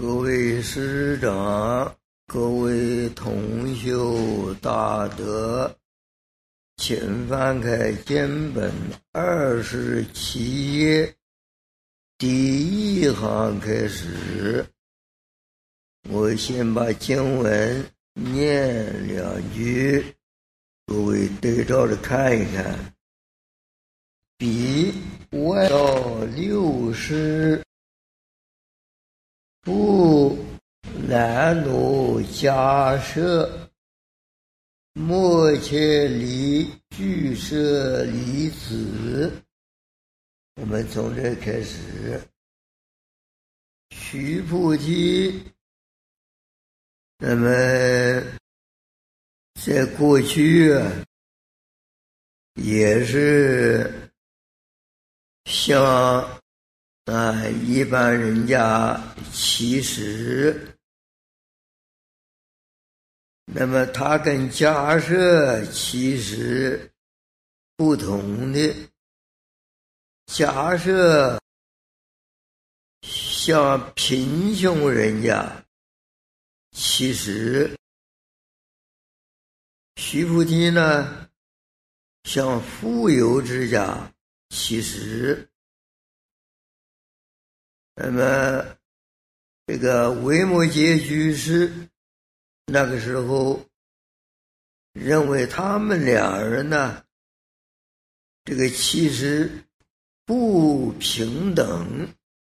各位师长，各位同修大德，请翻开经本27页第一行开始。我先把经文念2句，各位对照着看一看。彼外道60不难奴迦舍，莫切离俱舍离子。我们从这开始。须菩提，那么在过去也是像一般人家其实，那么它跟迦舍其实不同的。迦舍像贫穷人家，其实须菩提呢像富有之家，其实那么这个维摩诘居士那个时候认为他们俩人呢，这个其实不平等。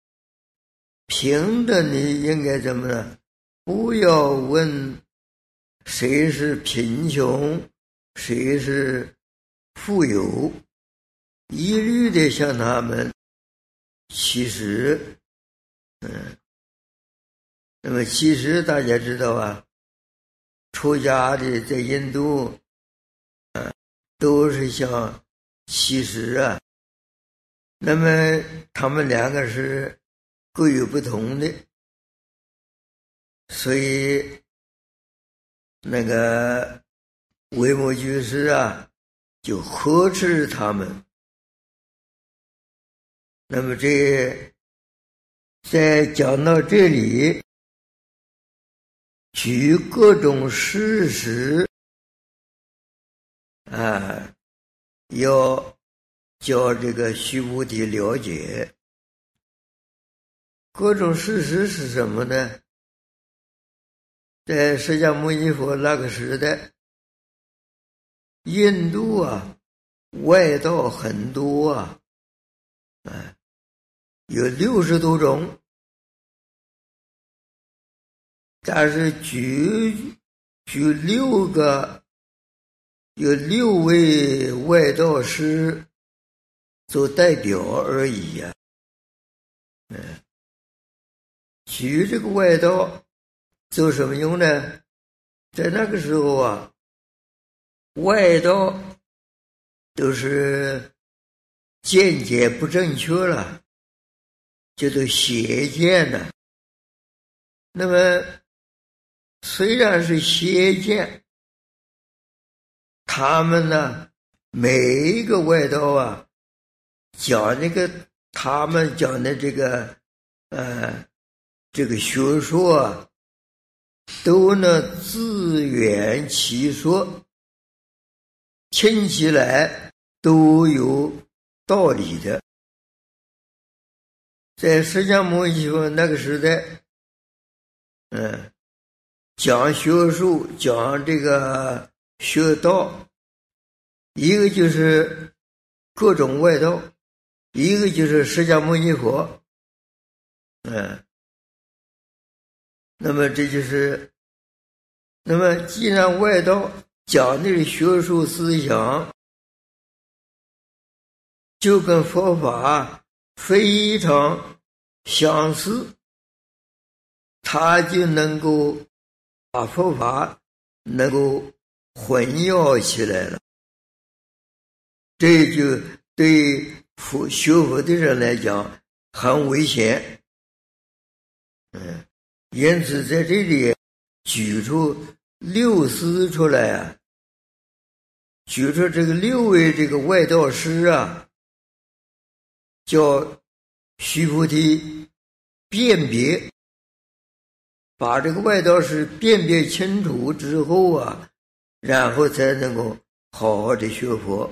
平等你应该怎么呢？不要问谁是贫穷，谁是富有，一律的向他们其实那么其实大家知道啊，出家的在印度都是像其实那么他们两个是各有不同的，所以那个维摩居士就呵斥他们。那么在讲到这里，举各种事实要叫这个须菩提了解。各种事实是什么呢？在释迦牟尼佛那个时代，印度外道很多有60多种，但是举6个，有6位外道师做代表而已举这个外道做什么用呢？在那个时候外道都是见解不正确了，叫做邪见了。那么虽然是邪见，他们呢每一个外道讲那个他们讲的这个学说都能自圆其说，听起来都有道理的。在释迦牟尼佛那个时代讲学术，讲这个学道，一个就是各种外道，一个就是释迦牟尼佛那么这就是，那么既然外道讲的学术思想就跟佛法非常相似，他就能够把佛法能够混淆起来了，这就对学佛的人来讲很危险因此在这里举出6师出来举出这个6位这个外道师叫须菩提辨别把这个外道是辨别清楚之后啊，然后才能够好好的学佛。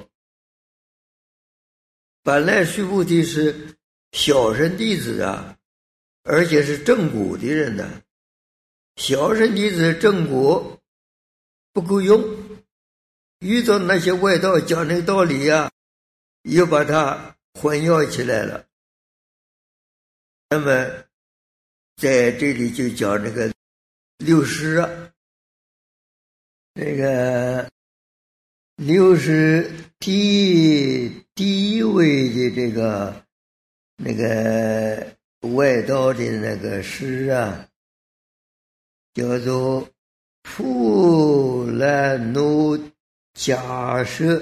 本来须菩提是小乘弟子啊，而且是正果的人呢。小乘弟子正果不够用，遇到那些外道讲那个道理啊，又把它混淆起来了。那么在这里就讲这个六师啊，这个六师第一位的这个那个外道的那个师啊，叫做富兰努迦舍。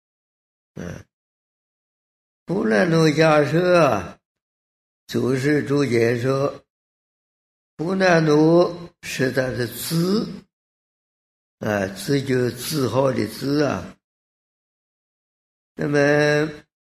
富兰努迦舍啊，祖师注解说，富兰努是他的字啊，字就是字号的字啊。那么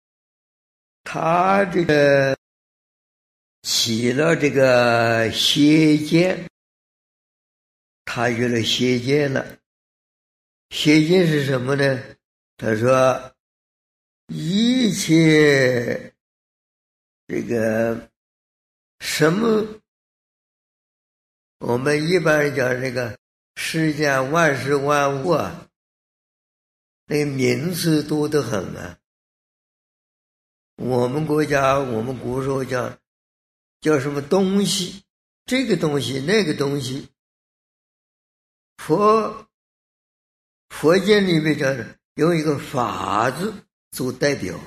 他这个起了这个邪见，他有了邪见了。邪见是什么呢？他说一切这个什么，我们一般讲这个世间万事万物啊，那个名词多得很啊。我们国家我们古时候叫什么东西，这个东西那个东西。佛经里面讲用一个法字做代表。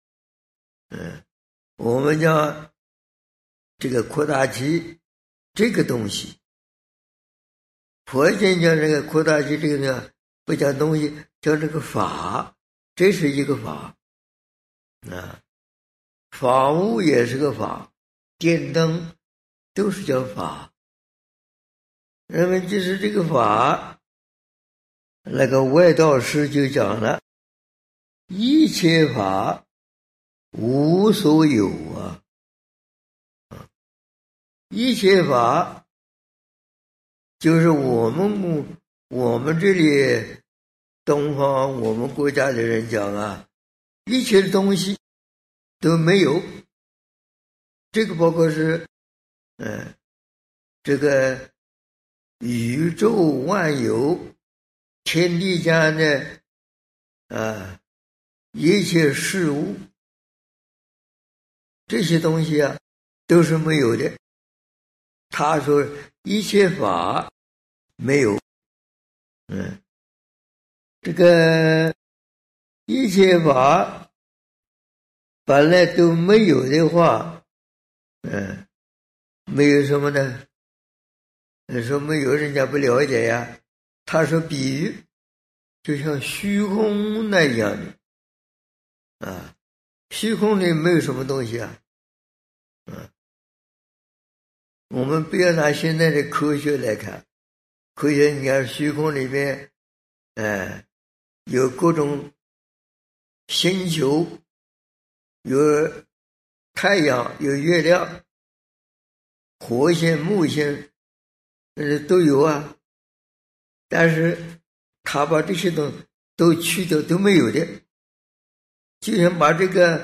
我们讲这个扩大器这个东西，佛经讲这个扩大器这个呢，不讲东西，叫这个法，这是一个法啊。法物也是个法，电灯都是叫法。那么就是这个法，那个外道师就讲了，一切法无所有啊。一切法就是我们这里东方我们国家的人讲啊，一切的东西都没有。这个包括是这个宇宙万有天地间的一切事物，这些东西啊都是没有的。他说一切法没有。这个一切法本来都没有的话，没有什么呢？说没有，人家不了解呀。他说比喻就像虚空那样的啊，虚空里没有什么东西啊。我们不要拿现在的科学来看，科学你看虚空里面有各种星球，有太阳，有月亮，火星木星都有啊。但是他把这些东西都去掉，都没有的，就像把这个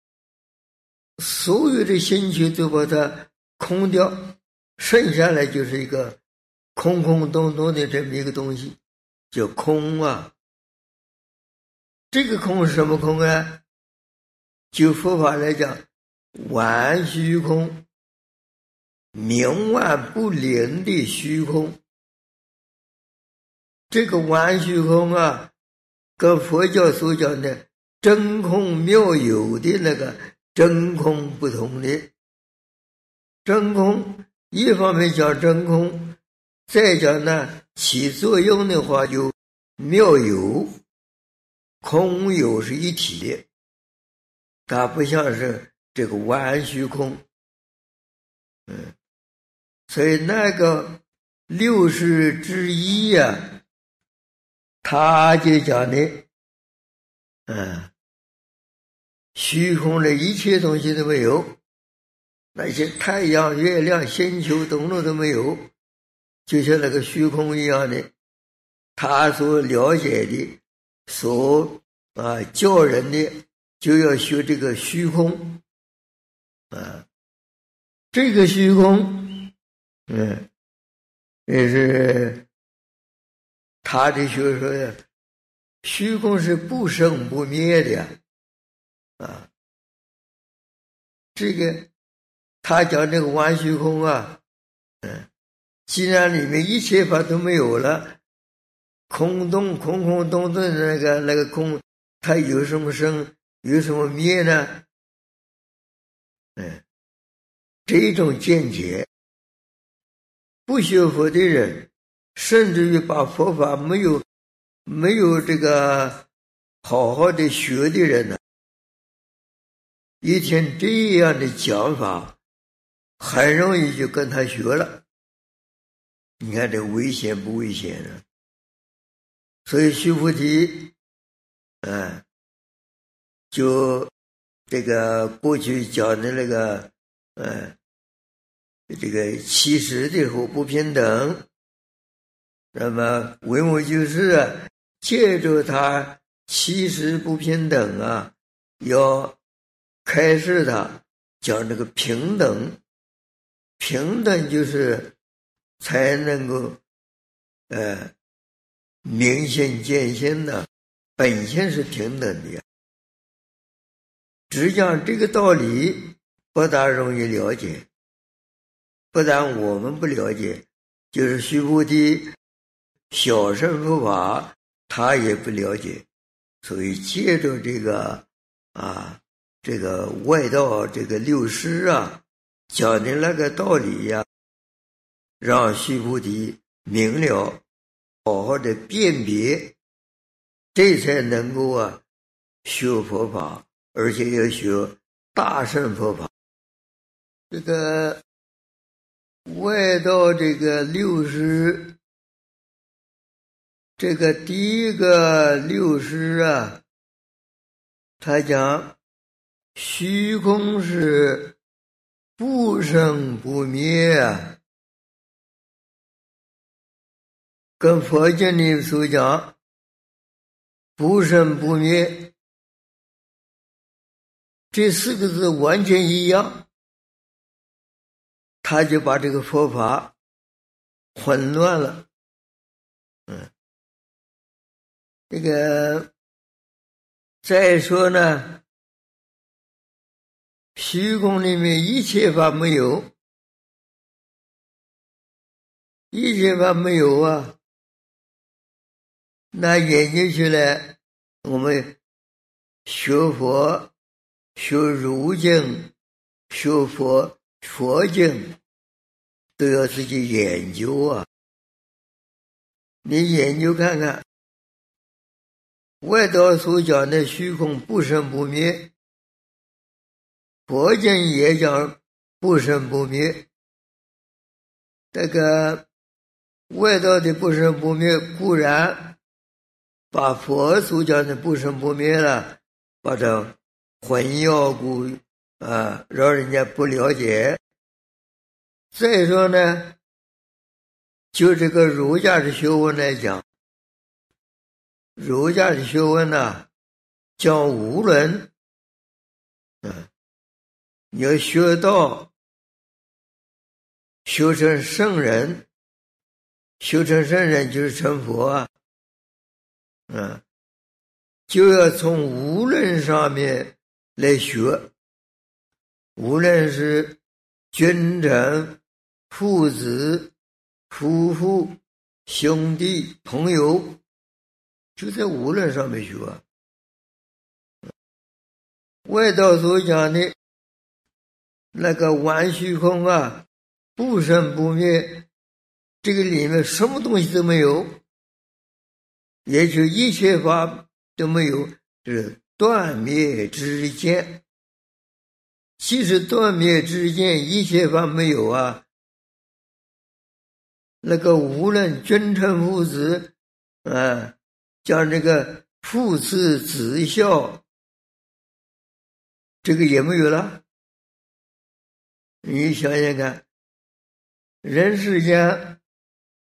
所有的星球都把它空掉，剩下来就是一个空空洞洞的这么一个东西，叫空啊。这个空是什么空啊？就佛法来讲，玩虚空，冥顽不灵的虚空。这个玩虚空啊，跟佛教所讲的真空妙有的那个真空不同的。真空一方面讲真空，再讲呢起作用的话就妙有，空有是一体的，它不像是这个玩虚空。所以那个六师之一啊，他就讲的虚空的一切东西都没有，那些太阳月亮星球等等都没有， 就像那个虚空一样的，他所了解的，教人的，就要学这个虚空啊。这个虚空，也是他的学说呀。虚空是不生不灭的啊。这个他讲这个完虚空啊，既然里面一切法都没有了，空洞空空洞洞的那个空，它有什么生，有什么灭呢？这种见解，不学佛的人，甚至于把佛法没有这个好好的学的人呢，一听这样的讲法，很容易就跟他学了。你看这危险不危险呢？所以须菩提，就这个过去讲的那个，这个七实的和不平等，那么为我就是借着他七实不平等啊，要开示他讲这个平等，平等就是才能够明心见性的，本性是平等的呀。只讲这个道理不大容易了解，不但我们不了解，就是须菩提小乘佛法他也不了解，所以借着这个这个外道这个六师啊讲的那个道理呀，让须菩提明了，好好的辨别，这才能够学佛法，而且要学大乘佛法。这个外道这个六师，这个第一个六师啊，他讲虚空是不生不灭啊，跟佛经里所讲不生不灭这四个字完全一样，他就把这个佛法混乱了。这个再说呢，虚空里面一切法没有，一切法没有啊，那研究起来，我们学佛、学儒经、学佛经，都要自己研究啊。你研究看看，外道所讲的虚空不生不灭，佛经也讲不生不灭。这个外道的不生不灭固然把佛所讲的不生不灭了，把它混淆让人家不了解。再说呢，就这个儒家的学问来讲，儒家的学问呢，讲无论，你要学道，修成圣人，修成圣人就是成佛啊，就要从无论上面来学，无论是君臣、父子、夫妇、兄弟、朋友，就在无论上面学。外道所讲的那个完虚空啊，不生不灭，这个里面什么东西都没有，也就一切法都没有，就是断灭之见。其实断灭之见，一切法没有啊。那个无论君臣父子，讲这个父慈子孝，这个也没有了。你想想看，人世间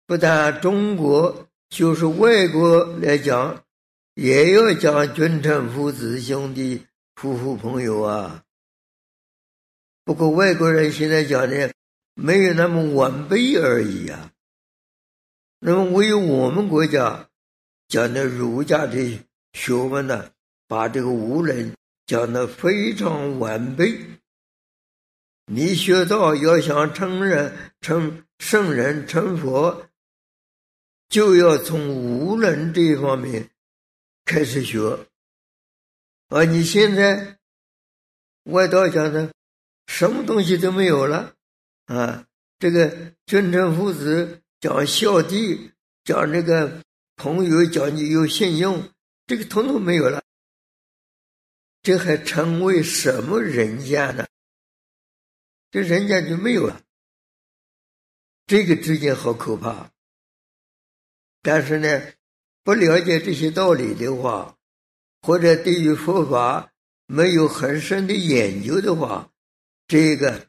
不但中国，就是外国来讲，也要讲君臣父子兄弟夫妇朋友啊。不过外国人现在讲的没有那么完备而已啊。那么唯有我们国家讲的儒家的学问呢，把这个无人讲得非常完备。你学道要想成人、成圣人、成佛，就要从无人这一方面开始学。而你现在外道讲的什么东西都没有了啊！这个君臣父子讲孝弟，讲这个朋友，讲你有信用，这个统统没有了。这还成为什么人家呢？这人家就没有了。这个之间好可怕。但是呢，不了解这些道理的话，或者对于佛法没有很深的研究的话，这个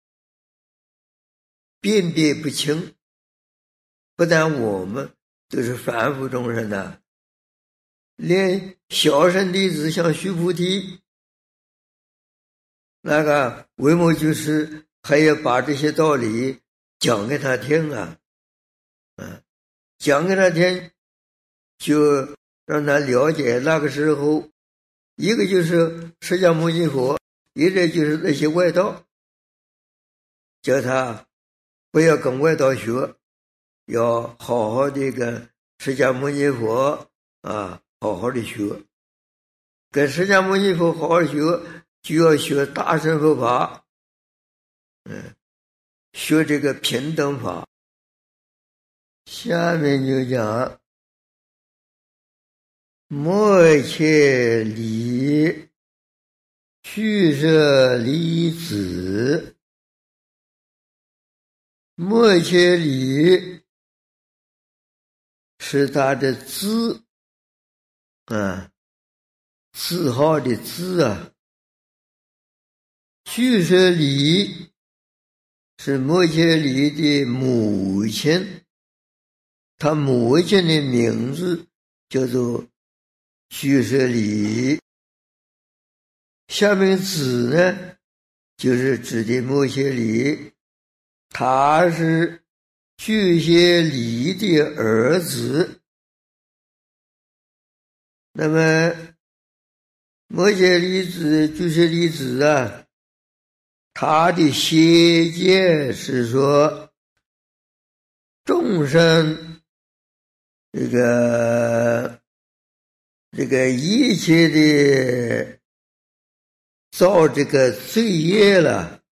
辨别不清。不但我们都是凡夫众生的，连小乘弟子像须菩提，那个维摩居士还要把这些道理讲给他听啊，讲给他听，就让他了解。那个时候，一个就是释迦牟尼佛，一个就是那些外道，叫他不要跟外道学，要好好的跟释迦牟尼佛好好的学。跟释迦牟尼佛好好学，就要学大乘佛法，学这个平等法。下面就讲莫切离俱舍离子。莫切离是他的字字号的字啊。俱舍离是莫切离的母亲，他母亲的名字叫做俱舍离。下面子呢，就是指的莫切离，他是俱舍离的儿子。那么莫切离子、俱舍离子啊，他的邪见是说众生这个一切的造这个罪业了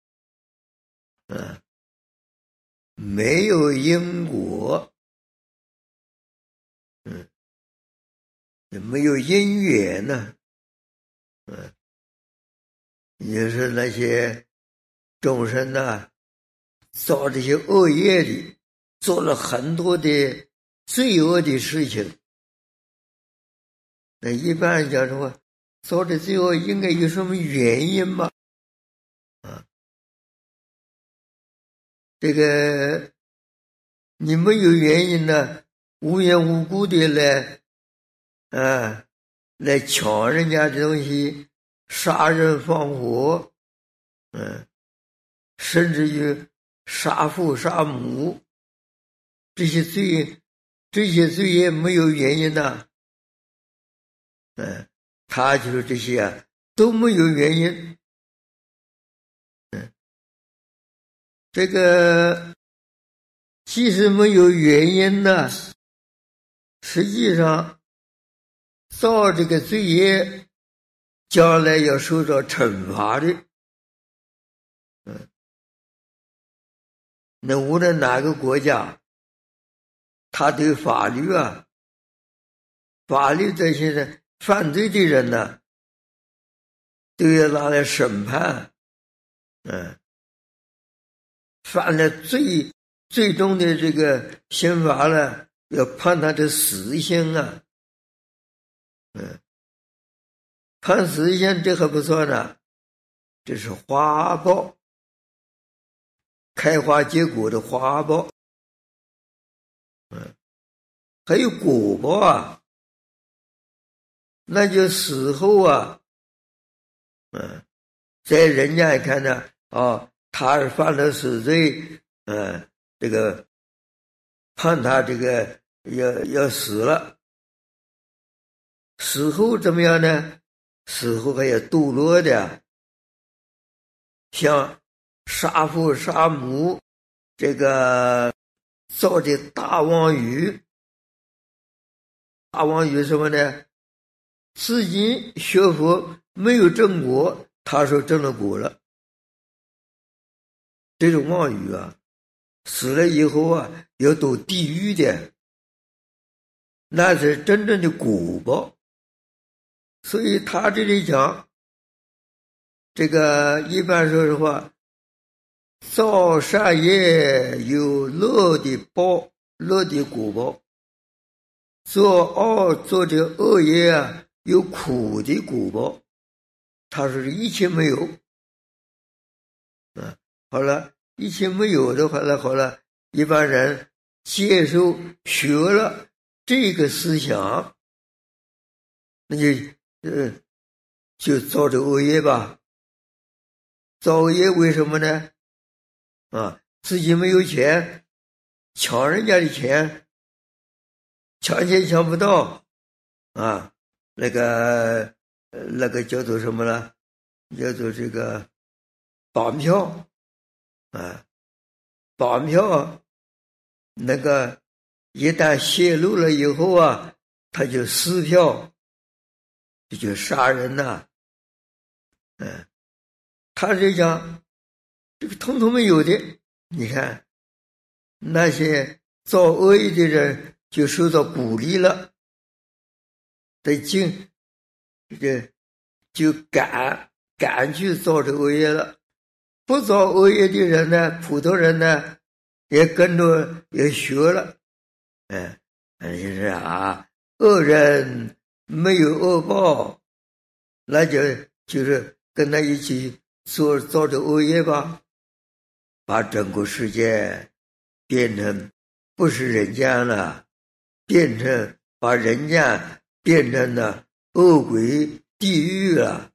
没有因果，也没有因缘呢，也是那些众生造这些恶业的，做了很多的罪恶的事情。那一般人讲说，做的罪恶应该有什么原因吧？这个你没有原因呢，无缘无故的来抢人家的东西，杀人放火，甚至于杀父杀母，这些罪业没有原因的，他就是这些都没有原因。这个即使没有原因呢，实际上造这个罪业，将来要受到惩罚的。那无论哪个国家，他对法律这些犯罪的人呢，都要拿来审判。犯了最终的这个刑罚呢，要判他的死刑啊。判死刑这还不错呢，这是花报，开花结果的花报。 还有果报啊，那就死后啊，在人家看呢，他犯了死罪，这个判他这个要死了，死后怎么样呢？死后还要堕落的，像杀父杀母，这个造的大妄语。大妄语什么呢？自己学佛没有正果，他说正了果了，这种妄语啊，死了以后啊，要堕地狱的，那是真正的果报。所以他这里讲，这个一般说的话，造善业有乐的报，乐的果报；做这恶业啊，有苦的果报。他说是一切没有。好了，一切没有的话呢，好了，一般人接受学了这个思想，那就造这恶业吧。造恶业为什么呢？自己没有钱，抢人家的钱，抢钱抢不到那个叫做什么呢？叫做这个绑票绑票，那个一旦泄露了以后啊，他就撕票，这就杀人呐。他是讲这个统统没有的。你看那些造恶业的人就受到鼓励了，得就敢去造这恶业了。不造恶业的人呢，普通人呢也跟着也学了。就是恶人没有恶报，那就是跟他一起造这恶业吧，把整个世界变成不是人间了，把人间变成了恶鬼地狱了。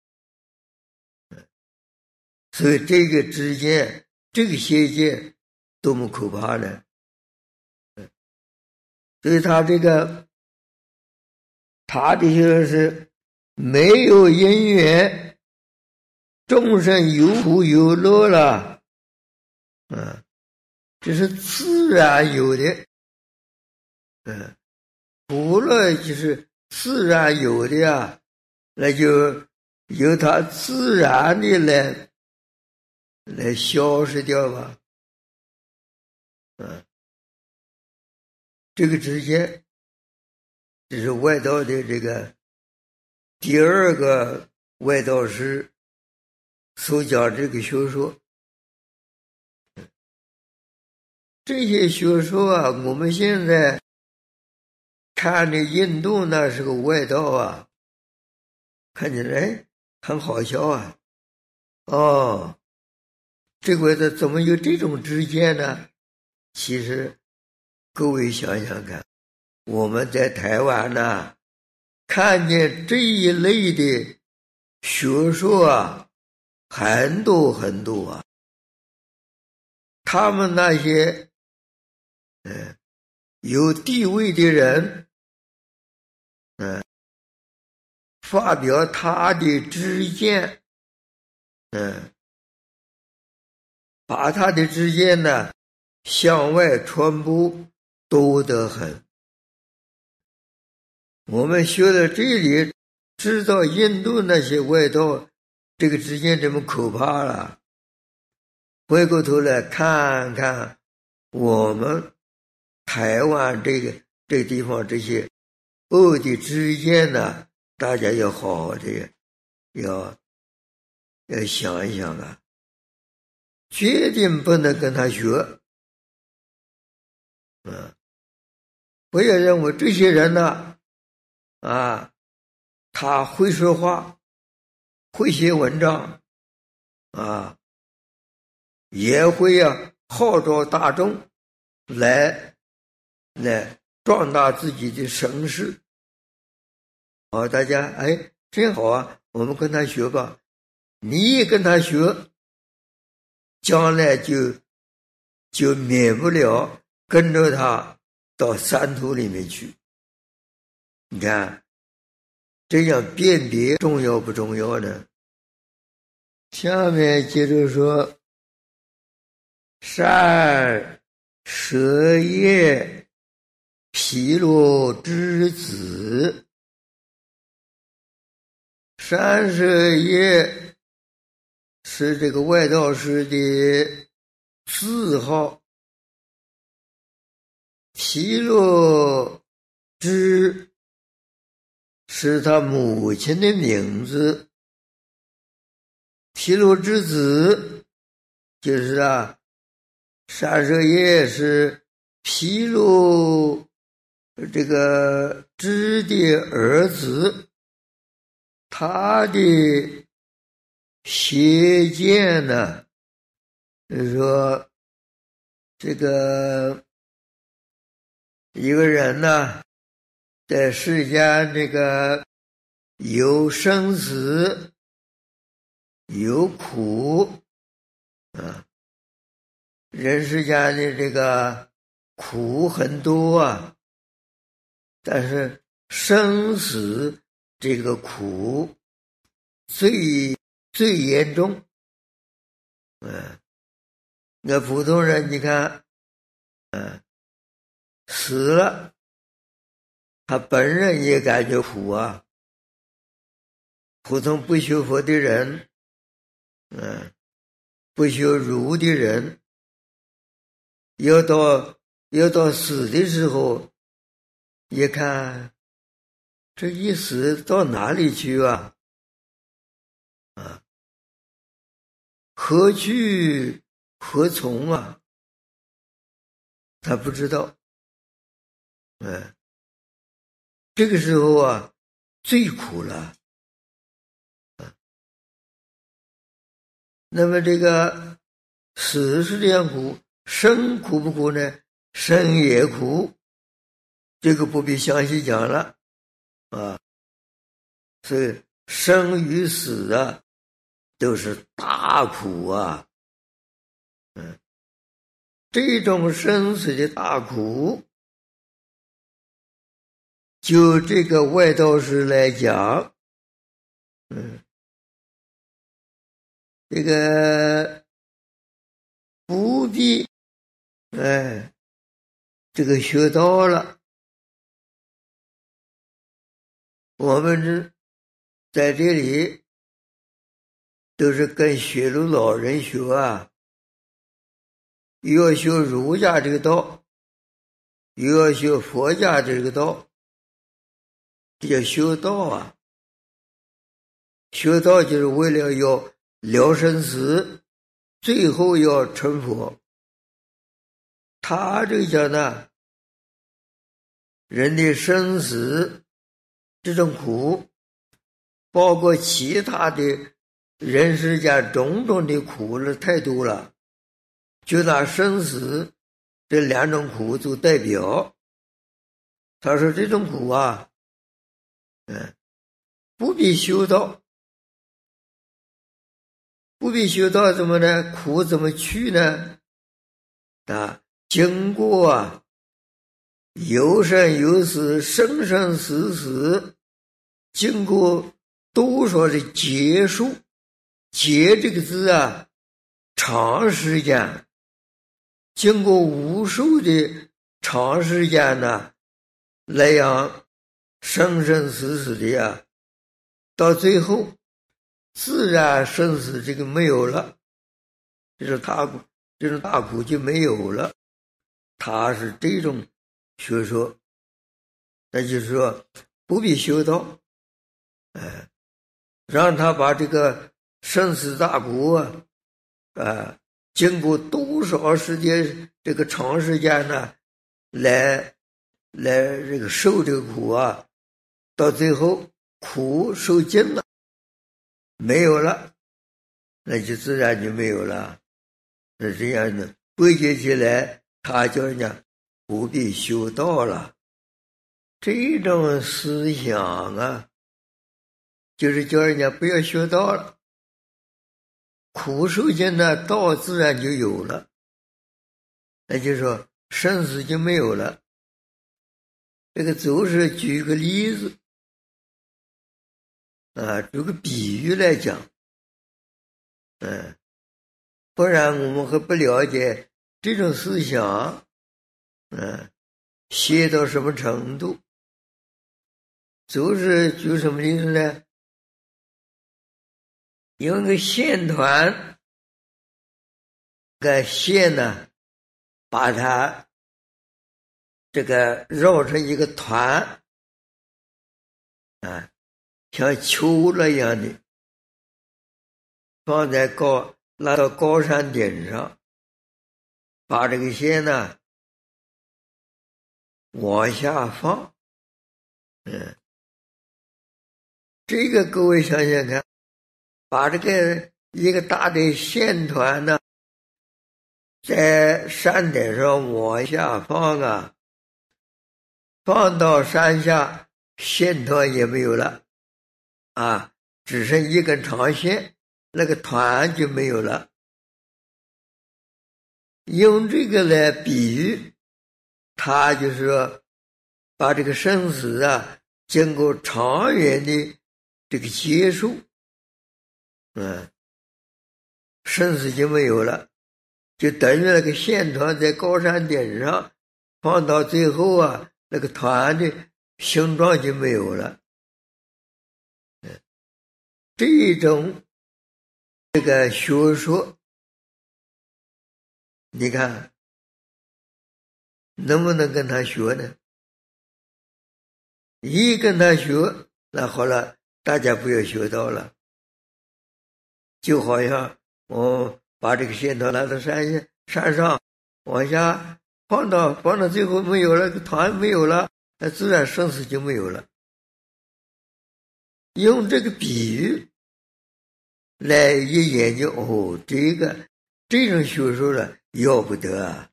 所以这个之间，这个邪见多么可怕呢？所以他就是没有因缘，众生有苦有乐了，这是自然有的，苦乐就是自然有的啊，那就由它自然的来消失掉吧。这个之间，这是外道的这个第二个外道师所讲这个学说。这些学说啊，我们现在看这印度那是个外道啊，看起来很好笑啊。这个外道怎么有这种知见呢？其实各位想想看，我们在台湾呢，看见这一类的学说啊，很多很多啊。他们那些有地位的人，发表他的知见，把他的知见呢向外传播，多得很。我们学到这里，知道印度那些外道这个知见这么可怕了。回过头来看看我们台湾这个地方这些恶的知见呢，大家要好好的要想一想啊，决定不能跟他学。不要认为这些人呢，他会说话，会写文章，也会号召大众来来壮大自己的声势。好，大家真好啊，我们跟他学吧。你也跟他学，将来就免不了跟着他到山途里面去。你看这样辨别重要不重要呢？下面接着说，善舍业毗罗之子。善舍业是这个外道师的字号，毗罗之是他母亲的名字。毗罗之子就是善舍业是毗罗这个之的儿子，他的邪见呢，就是说这个一个人呢，在世间这个有生死有苦人世间的这个苦很多啊，但是生死这个苦最严重。那普通人你看死了，他本人也感觉苦啊。普通不学佛的人不学儒的人，要到死的时候，一看这一死到哪里去啊？何去何从啊？他不知道。这个时候最苦了。那么这个死是这样苦，生苦不苦呢？生也苦，这个不必详细讲了所以生与死都是大苦啊。这种生死的大苦，就这个外道师来讲，这个不必这个学到了。我们在这里都是跟学儒老人学又要学儒家这个道，又要学佛家这个道，这叫修道修道就是为了要了生死，最后要成佛。他这个讲呢，人的生死这种苦，包括其他的人世间种种的苦了太多了，就拿生死这两种苦做代表。他说这种苦不必修道，不必修道怎么呢？苦怎么去呢？经过有生有死，生生死死，经过多少的劫数，劫这个字长时间，经过无数的长时间来样生生死死的到最后自然生死这个没有了，这种大苦就没有了。他是这种学说，那就是说不必修道，让他把这个生死大苦经过多少时间这个长时间来这个受这个苦到最后苦受尽了，没有了，那就自然就没有了。那这样的归结起来，他叫人家不必修道了。这种思想啊，就是叫人家不要学道了，苦受尽了，道自然就有了。那就是说生死就没有了。这个就是举个例子啊，举个比喻来讲，不然我们还不了解这种思想，邪到什么程度。就是举什么例子呢？有一个线团，个线呢，把它这个绕成一个团啊，像球那样的，放在拉到高山顶上，把这个线呢往下放，这个各位想想看，把这个一个大的线团呢，在山顶上往下放啊，放到山下，线团也没有了啊，只剩一根长线，那个团就没有了。用这个来比喻，他就是说把这个生死啊，经过长远的这个结束，生死就没有了，就等于那个线团在高山顶上放到最后啊，那个团的形状就没有了。这种这个学说，你看能不能跟他学呢？一跟他学，那好了，大家不要学到了。就好像我把这个线团拉到山上，往下放到最后没有了，团没有了，那自然生死就没有了。用这个比喻来一研究，这种学说了要不得啊！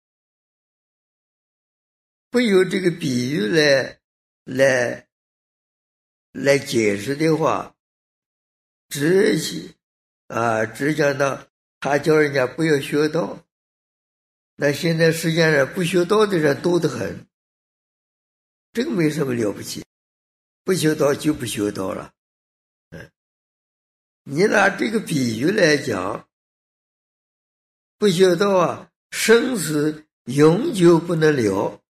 不由这个比喻来解释的话，只讲到他叫人家不要学道。那现在世界上不学道的人多得很，这个没什么了不起，不学道就不学道了。你拿这个比喻来讲，不学道啊，生死永久不能了。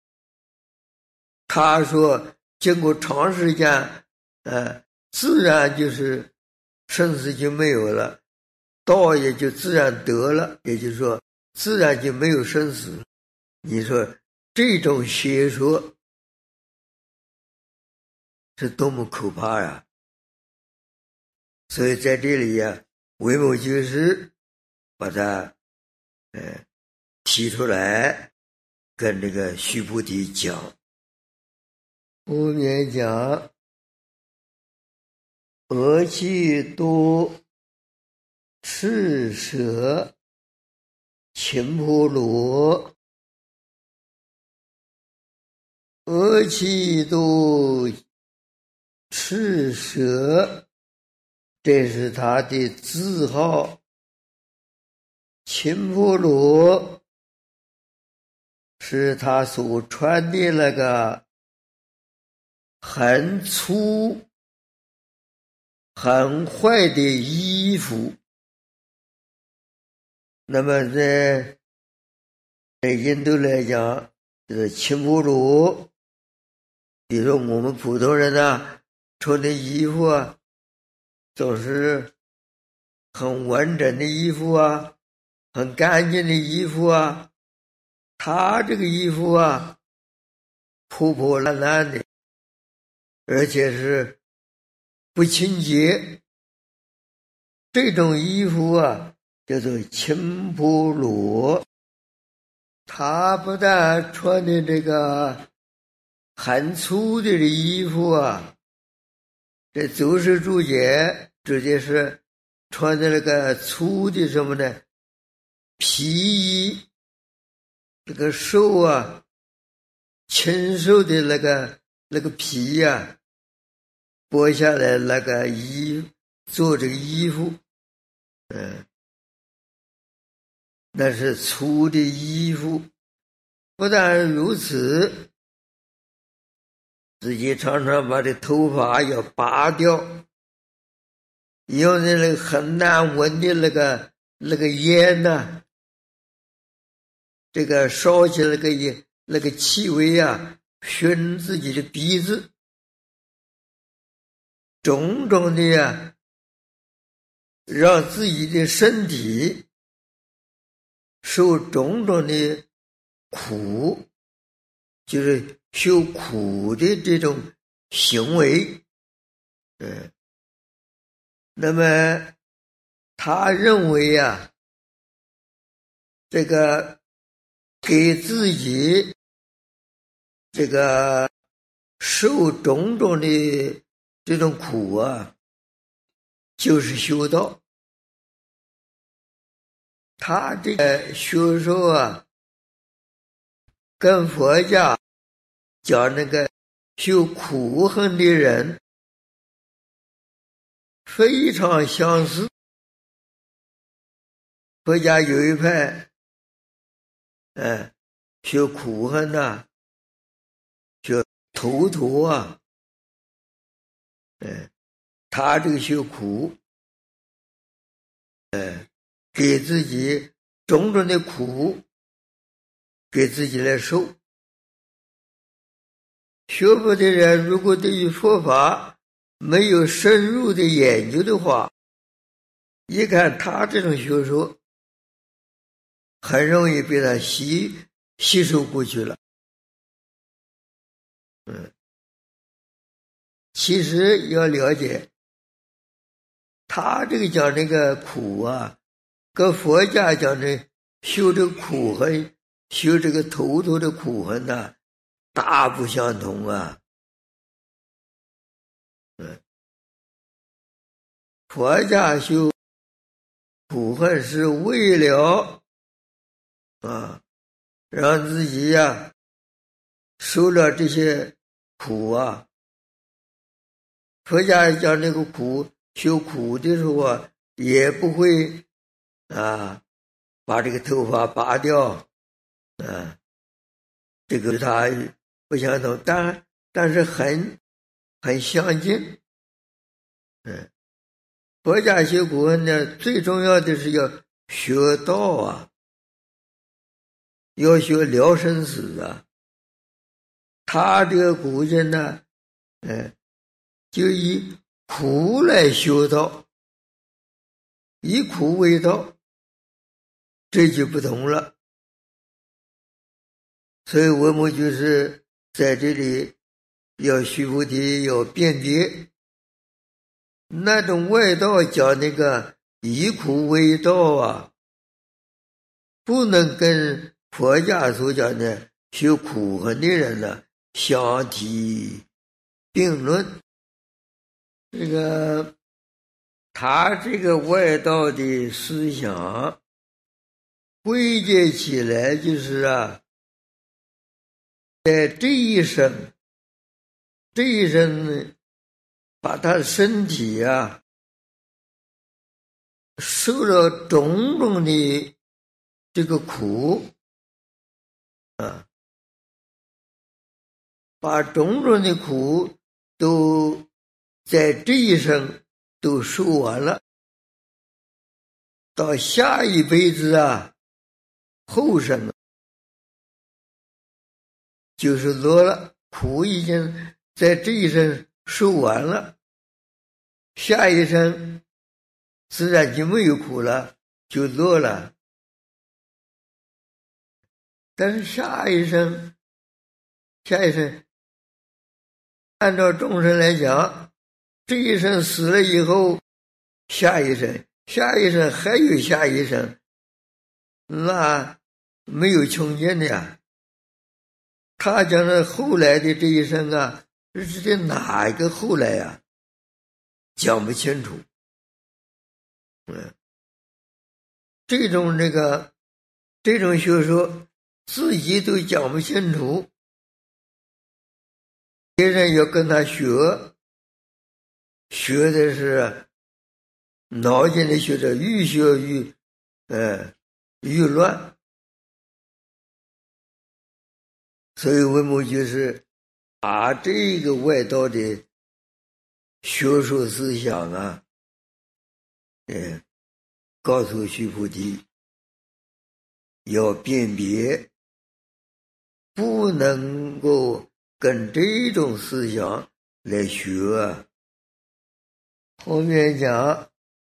他说经过长时间自然就是生死就没有了，道也就自然得了，也就是说自然就没有生死。你说这种邪说是多么可怕呀！所以在这里呀，维摩居士把它提出来，跟这个须菩提讲。后面讲恶气多赤蛇秦婆罗，恶气多赤蛇，这是他的字号。秦婆罗是他所穿的那个很粗很坏的衣服。那么在印度来讲，就是秦婆罗，比如我们普通人穿的衣服啊，总是很完整的衣服啊，很干净的衣服啊。他这个衣服啊，破破烂烂的，而且是不清洁。这种衣服啊，叫做秦婆罗。他不但穿的这个很粗的衣服啊，这走世注解直接是穿的那个粗的什么呢？皮衣这个手啊，禽兽的那个皮呀，剥下来那个做这个衣服，那是粗的衣服。不但如此，自己常常把这头发要拔掉，用那个很难闻的那个烟呐，这个烧起那个气味啊，熏自己的鼻子，种种的呀，让自己的身体受种种的苦，就是受苦的这种行为。那么他认为啊，这个给自己这个受种种的这种苦啊，就是修道。他这个学说啊，跟佛家讲那个修苦恨的人非常相似。佛家有一派学苦恨呐，学头陀啊，他这个学苦，给自己种种的苦，给自己来受。学佛的人如果对于佛法没有深入的研究的话，一看他这种学说，很容易被他吸收过去了。其实要了解，他这个讲这个苦啊，跟佛家讲的修这个苦恨，修这个头头的苦恨呐，大不相同啊。佛家修苦恨是为了让自己呀受了这些苦啊。佛家讲这个苦，修苦的时候啊，也不会把这个头发拔掉这个他不相同，但是很相近。佛家修苦恨呢，最重要的是要学道啊，要学了生死啊。他这个古人呢，就以苦来修道，以苦为道，这就不同了。所以我们就是在这里要须菩提要辨别，那种外道讲那个以苦为道啊，不能跟佛家所讲的修苦恨的人呢相提并论。这个他这个外道的思想归结起来就是在这一生把他身体受了种种的这个苦把种种的苦都在这一生都受完了，到下一辈子后生就是乐了，苦已经在这一生受完了，下一生自然就没有苦了，就乐了。但是下一生按照众生来讲，这一生死了以后，下一生还有下一生，那没有穷尽的呀。他讲的后来的这一生是指的哪一个后来讲不清楚。这种学说自己都讲不清楚，别人要跟他学，学的是脑筋里学的愈学愈乱。所以文末就是把这个外道的学术思想啊，告诉须菩提，要辨别，不能够跟这种思想来学啊。后面讲，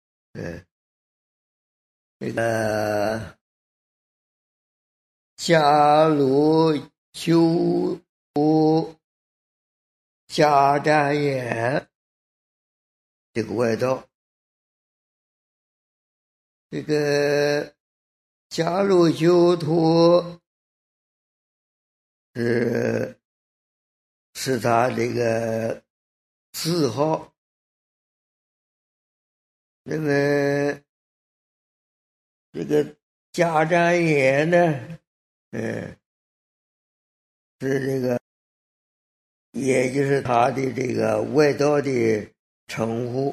这个迦卢鸠图迦旃延这个外道，这个迦卢鸠图是他这个字号。那么这个迦旃延呢，是这个，也就是他的这个外道的称呼。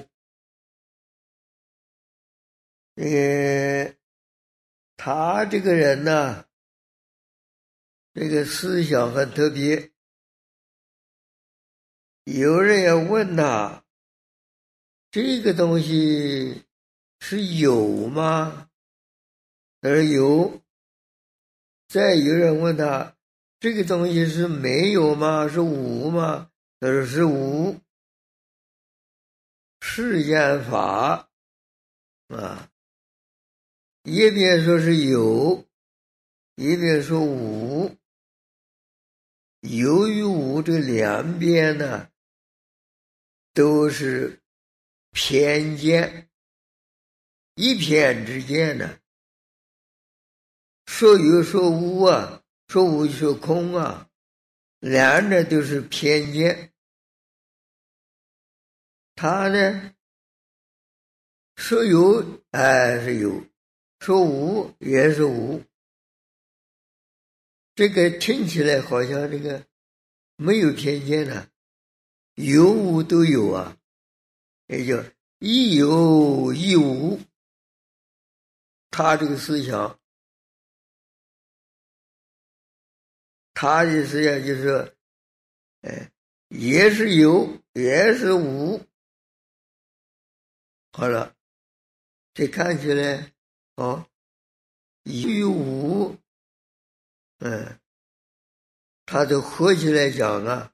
他这个人呢，这个思想很特别。有人要问他，这个东西是有吗？他说有。再有人问他，这个东西是没有吗？是无吗？他说是无。世间法啊，一边说是有，一边说无。有与无这两边呢，都是偏见，一偏之见呢。说有说无啊，说无说空啊，两者都是偏见。他呢，说有是有，说无也是无。这个听起来好像这个没有偏见呢，有无都有啊，也就亦有亦无。他这个思想，他的思想就是说，也是有，也是无。好了，这看起来有无，他都合起来讲啊，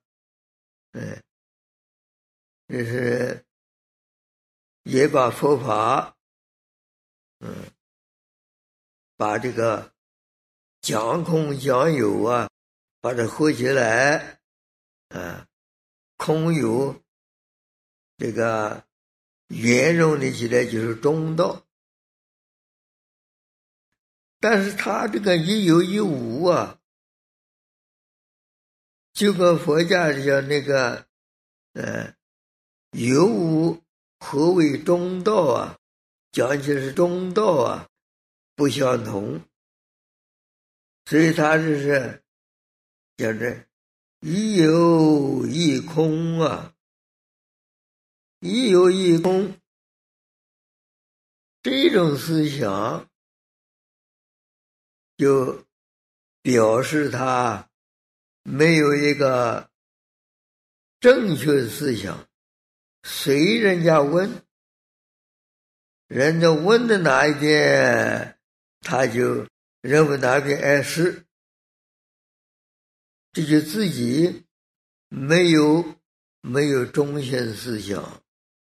就是也把佛法，把这个讲空讲有啊，把它合起来，空有这个圆融的起来就是中道。但是他这个一有一无啊，就跟佛家讲那个有无何为中道啊，讲起是中道啊，不相同。所以他就是讲着一有一空啊，一有一空，这种思想就表示他没有一个正确的思想。随人家问，人家问的哪一边，他就认为哪边是，这就自己没有中心思想。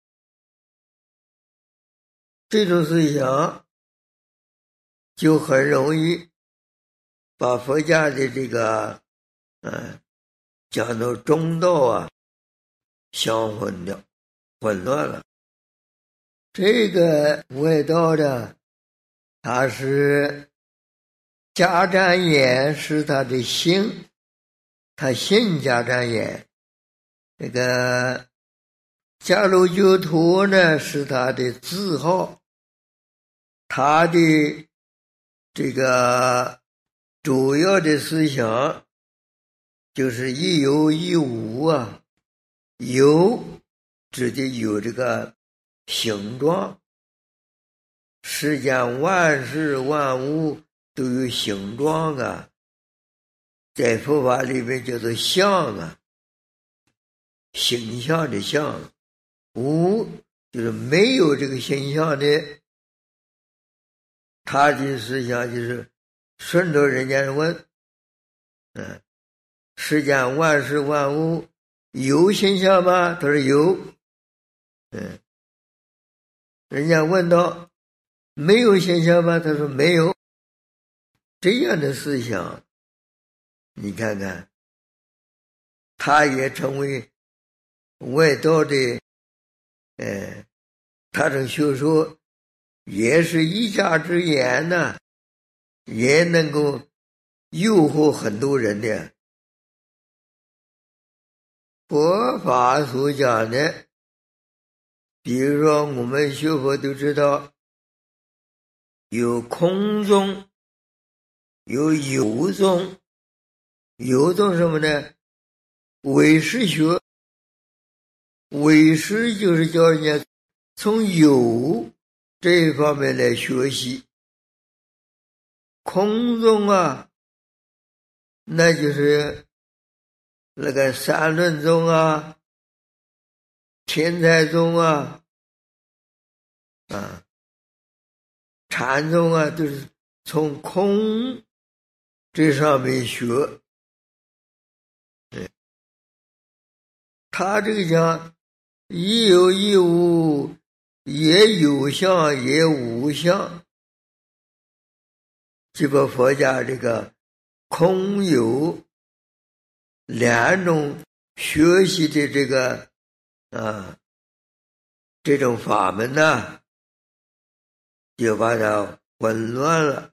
这种思想就很容易把佛家的这个讲到中道啊相混乱了。这个外道的，他是迦旃延是他的姓，他姓迦旃延。这个迦卢鸠图呢是他的字号，他的这个主要的思想就是一有一无啊。有指的有这个形状，世间万事万物都有形状啊，在佛法里面叫做相啊，形象的象。无就是没有这个形象的，他的思想就是顺着人家问，世间万事万物有形象吗？他说有。人家问到没有形象吗？他说没有。这样的思想，你看看，他也成为外道的，他这学说也是一家之言呢，也能够诱惑很多人的。佛法所讲的，比如说我们学佛都知道，有空宗，有有宗。有宗什么呢？唯识学。唯识就是叫人家从有这一方面来学习。空宗啊，那就是那个三论宗啊，天台宗啊，禅宗啊，都是从空这上面学。他这个讲一有一无，也有相也无相，就把佛家这个空有两种学习的这个这种法门呢，就把它混乱了。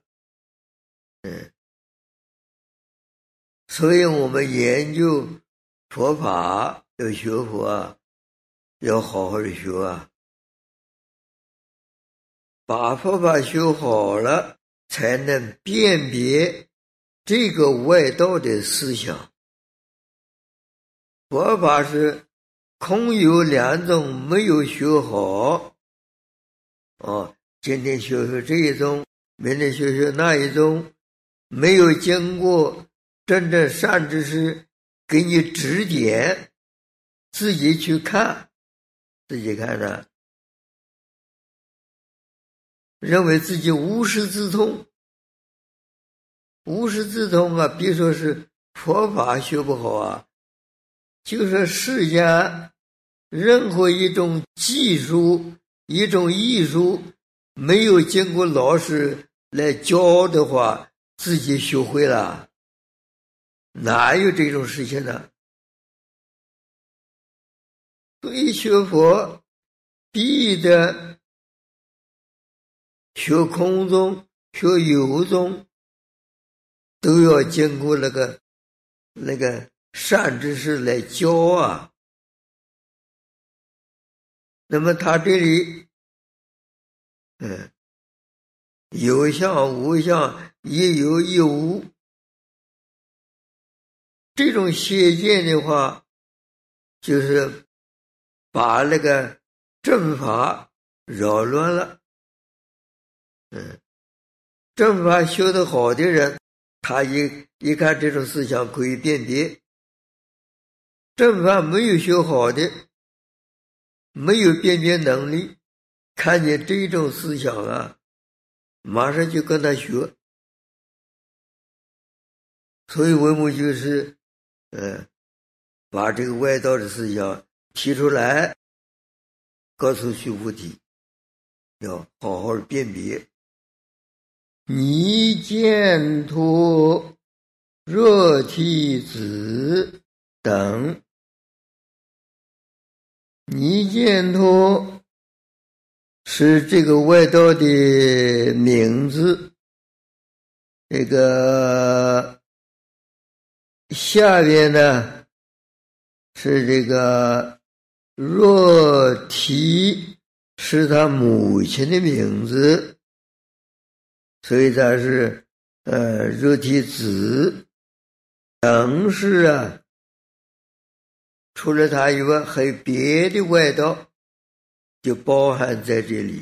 所以我们研究佛法，要学佛啊，要好好的学啊，把佛法学好了，才能辨别这个外道的思想。佛法是空有两种，没有学好今天学这一种，明天学那一种，没有经过真正善知识给你指点，自己去看，自己看呢，认为自己无师自通。无师自通啊，别说是佛法学不好啊，就说世间任何一种技术，一种艺术，没有经过老师来教的话，自己学会了，哪有这种事情呢？所以学佛必得学空宗，学有宗，都要经过那个善知识来教啊。那么他这里有相无相，也有亦无，这种邪见的话，就是把那个正法扰乱了。正法修得好的人，他一看这种思想可以辨别。正法没有修好的，没有辨别能力，看见这种思想啊，马上就跟他学。所以文母就是把这个外道的思想提出来，告诉须菩提，要好好辨别。泥犍陀、热提子等。泥犍陀是这个外道的名字，这个下边呢是这个若提，是他母亲的名字，所以他是肉体子，等是啊，除了它以外，还有别的外道，就包含在这里。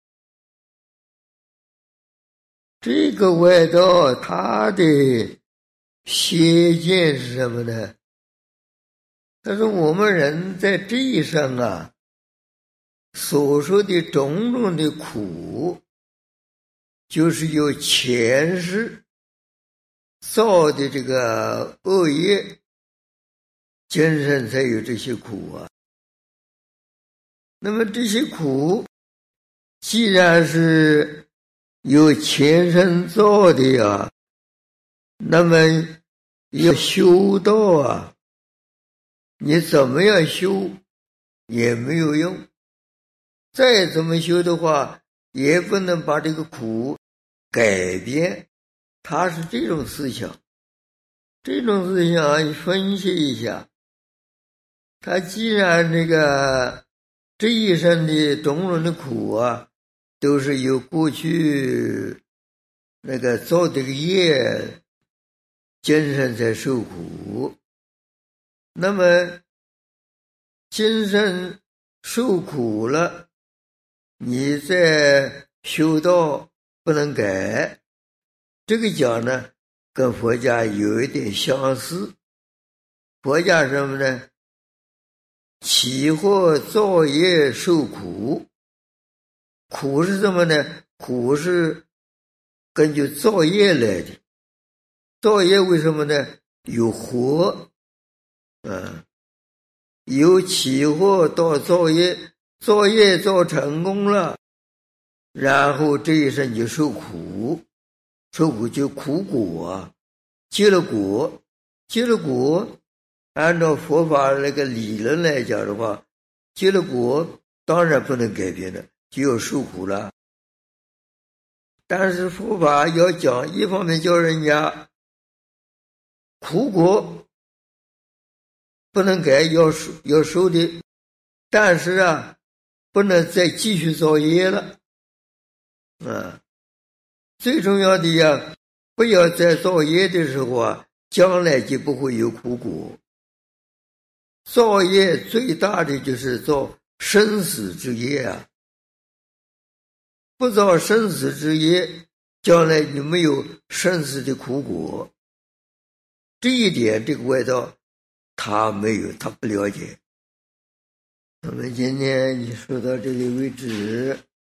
这个外道它的邪见是什么呢？他说我们人在这一生啊，所说的种种的苦，就是由前世造的这个恶业，今生才有这些苦啊。那么这些苦，既然是由前生造的呀，那么要修道啊，你怎么样修也没有用，再怎么修的话，也不能把这个苦改变。他是这种思想，这种思想分析一下，他既然这一生的种种的苦啊，都是由过去造这个业，今生才受苦。那么今生受苦了，你再修道不能改，这个讲呢，跟佛家有一点相似。佛家什么呢？起惑造业受苦，苦是什么呢？苦是根据造业来的。造业为什么呢？有惑，由起惑到造业，造业造成功了，然后这一生就受苦，受苦就苦果啊，结了果，按照佛法那个理论来讲的话，结了果当然不能改变了，就要受苦了。但是佛法要讲，一方面教人家苦果不能改，要受的，但是啊，不能再继续造业了。最重要的呀，不要在造业的时候啊，将来就不会有苦果。造业最大的就是造生死之业啊，不造生死之业，将来你没有生死的苦果。这一点这个外道他没有，他不了解。那么今天就说到这里为止。